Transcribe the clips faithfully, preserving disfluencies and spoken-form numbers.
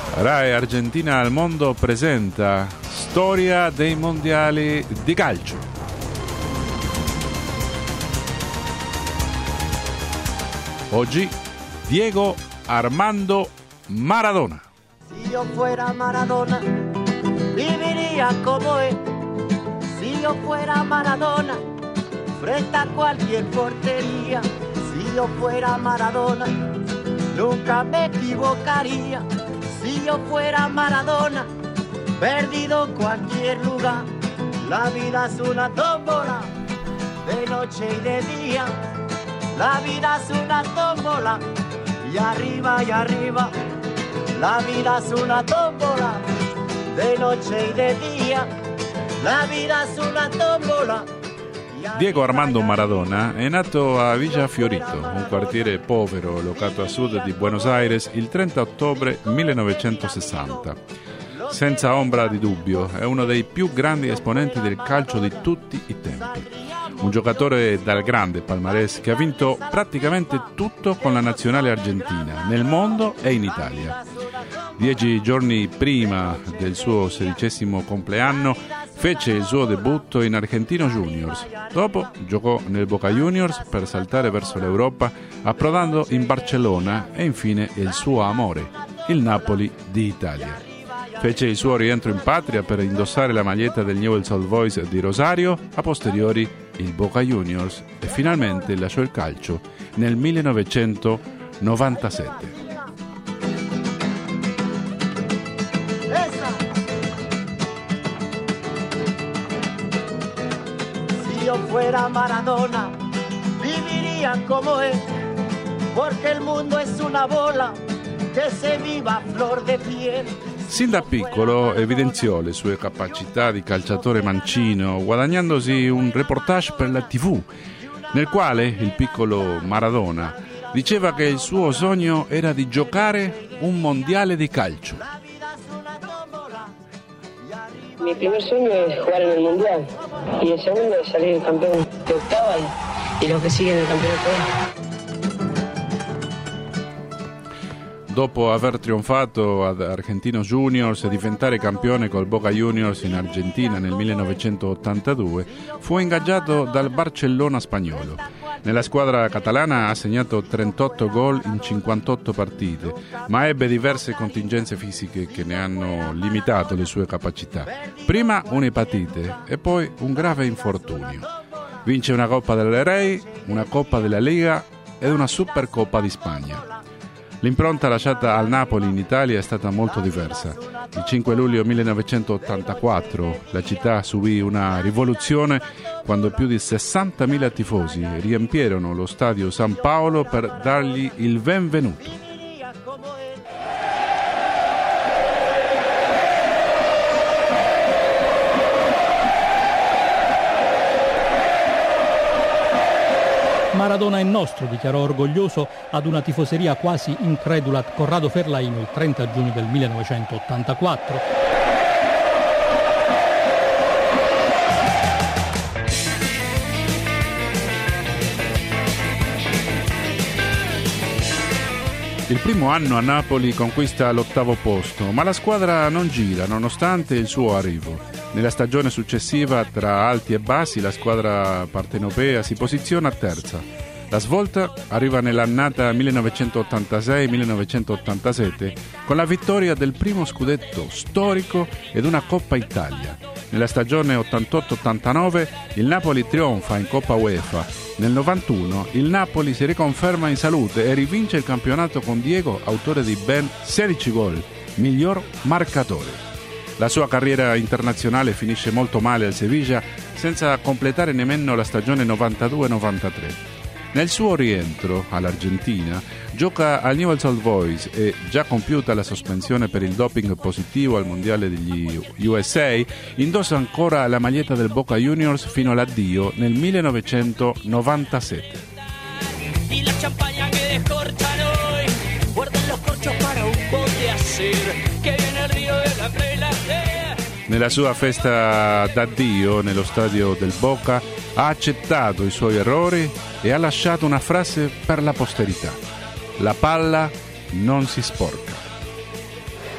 Rai Argentina al Mondo presenta Storia dei mondiali di calcio. Oggi Diego Armando Maradona. Si yo fuera Maradona, viviría como él. Si yo fuera Maradona, frente a cualquier portería. Si yo fuera Maradona, nunca me equivocaría. Si yo fuera Maradona, perdido en cualquier lugar. La vida es una tómbola, de noche y de día. La vida es una tómbola, y arriba y arriba. La vida es una tómbola, de noche y de día. La vida es una tómbola. Diego Armando Maradona è nato a Villa Fiorito, un quartiere povero locato a sud di Buenos Aires, il trenta ottobre millenovecentosessanta. Senza ombra di dubbio, è uno dei più grandi esponenti del calcio di tutti i tempi. Un giocatore dal grande palmarès che ha vinto praticamente tutto con la nazionale argentina, nel mondo e in Italia. Dieci giorni prima del suo sedicesimo compleanno fece il suo debutto in Argentinos Juniors. Dopo giocò nel Boca Juniors per saltare verso l'Europa, approdando in Barcellona e infine il suo amore, il Napoli di Italia. Fece il suo rientro in patria per indossare la maglietta del Newell's Old Boys di Rosario, a posteriori il Boca Juniors e finalmente lasciò il calcio nel millenovecentonovantasette. Si yo fuera Maradona, viviría como él, porque el mundo es una bola que se viva a flor de piel. Sin da piccolo evidenziò le sue capacità di calciatore mancino, guadagnandosi un reportage per la tivù, nel quale il piccolo Maradona diceva che il suo sogno era di giocare un mondiale di calcio. Mi primer sueño es jugar en el mundial y el segundo es salir campeón de octava y, y los que siguen el campeonato. Dopo aver trionfato ad Argentinos Juniors e diventare campione col Boca Juniors in Argentina nel millenovecentottantadue, fu ingaggiato dal Barcellona spagnolo. Nella squadra catalana ha segnato trentotto gol in cinquantotto partite, ma ebbe diverse contingenze fisiche che ne hanno limitato le sue capacità. Prima un'epatite e poi un grave infortunio. Vince una Coppa del Rey, una Coppa della Liga ed una Supercoppa di Spagna. L'impronta lasciata al Napoli in Italia è stata molto diversa. Il cinque luglio millenovecentottantaquattro la città subì una rivoluzione quando più di sessantamila tifosi riempirono lo stadio San Paolo per dargli il benvenuto. Maradona è nostro, dichiarò orgoglioso ad una tifoseria quasi incredula Corrado Ferlaino il trenta giugno del millenovecentottantaquattro. Il primo anno a Napoli conquista l'ottavo posto, ma la squadra non gira nonostante il suo arrivo. Nella stagione successiva, tra alti e bassi, la squadra partenopea si posiziona terza. La svolta arriva nell'annata millenovecentottantasei millenovecentottantasette con la vittoria del primo scudetto storico ed una Coppa Italia. Nella stagione ottantotto ottantanove il Napoli trionfa in Coppa UEFA. Nel novantuno il Napoli si riconferma in salute e rivince il campionato con Diego, autore di ben sedici gol, miglior marcatore. La sua carriera internazionale finisce molto male al Sevilla, senza completare nemmeno la stagione novantadue novantatré. Nel suo rientro all'Argentina gioca al Newell's Old Boys e, già compiuta la sospensione per il doping positivo al mondiale degli U S A, indossa ancora la maglietta del Boca Juniors fino all'addio nel millenovecentonovantasette. Y la champaña que descorchan hoy, guardan los corchos para un bote hacer, que viene el río de la plena. Nella sua festa d'addio nello stadio del Boca ha accettato i suoi errori e ha lasciato una frase per la posterità: la palla non si sporca.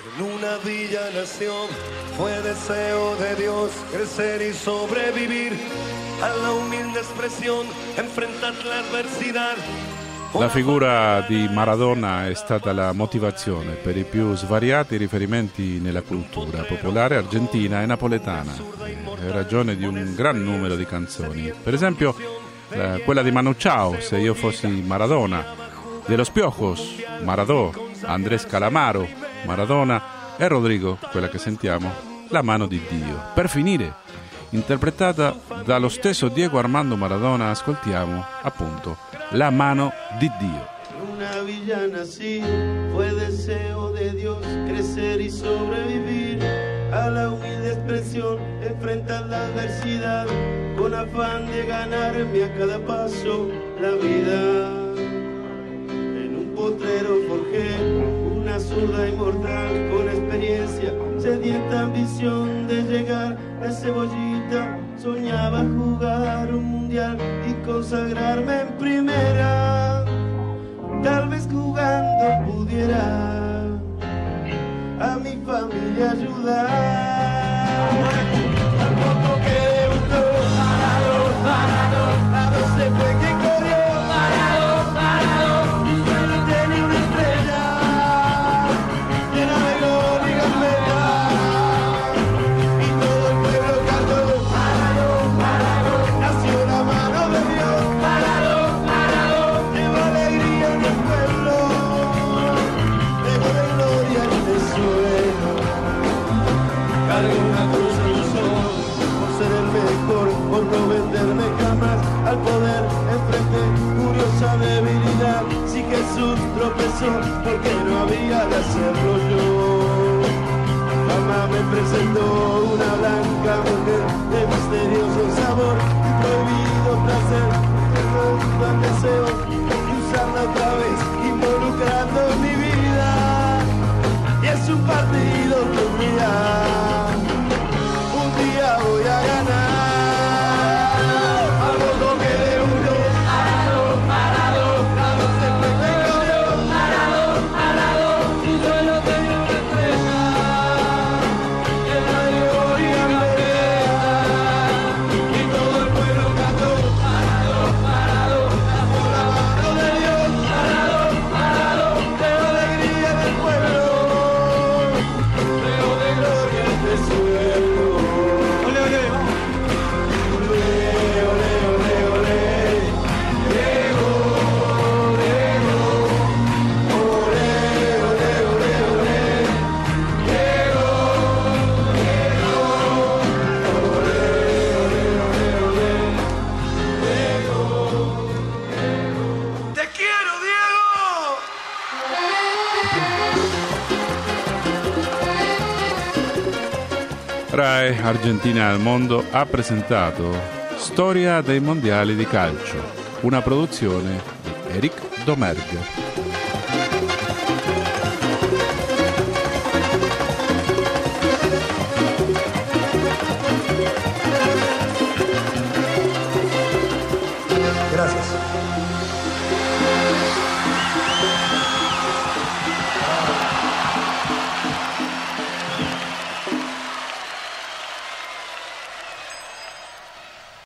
En una villa nació, fue deseo de Dios crecer y sobrevivir a la umilde espressione, enfrentar la adversidad. La figura di Maradona è stata la motivazione per i più svariati riferimenti nella cultura popolare argentina e napoletana, in ragione di un gran numero di canzoni. Per esempio, eh, quella di Manu Chao, Se io fossi Maradona, de Los Piojos, Maradó, Andrés Calamaro, Maradona e Rodrigo, quella che sentiamo, La mano di Dio. Per finire, interpretata dallo stesso Diego Armando Maradona, ascoltiamo appunto La mano di Dio. Una villa nací, fue deseo de Dios crecer y sobrevivir a la humilde expresión, enfrentar la adversidad con afán de ganarme a cada paso la vida. En un potrero forjé una zurda inmortal con experiencia, sedienta ambición de llegar de cebollita. Soñaba jugar un mundial y consagrarme en primera. Tal vez jugando pudiera a mi familia ayudar. Al poco que debutó, Maradó, Maradó, a doce fue quien corrió, Maradó, Maradó, y solo tenía una estrella llena de gol y gambeta, y todo el pueblo cantó. Maradó, Maradó, nació la mano de Dios. Maradó, Maradó, lleva alegría en el pueblo, lleva de gloria en el suelo. Carga una cruz en los ojos por ser el mejor, por no venderme jamás al poder. Enfrenté curiosa debilidad. Si Jesús tropezó, porque no había de hacerlo yo. Mamá me presentó una blanca mujer de misterioso sabor y prohibido placer, que no dudan deseos de usarla otra vez, involucrando mi vida. Y es un partido que un día, un día voy a ganar. Al poco que debutó, Maradó, Maradó, a doce fue quien corrió, Maradó, Maradó, y solo tenía una estrella llena de gol y gambeta, y todo el pueblo cantó. Maradó, Maradó, nació la mano de Dios. Maradó, Maradó, lleva alegría en el pueblo, lleva de gloria en el suelo. Ole, ole, ole, vamos. Ole, ole, ole, ole. Diego, Diego. Ole, ole, ole, ole. Diego, Diego. Ole, ole, ole, ole. Diego, Diego. ¡Te quiero, Diego! Rai Argentina al Mondo ha presentato Storia dei Mondiali di Calcio, una produzione di Eric Domergue.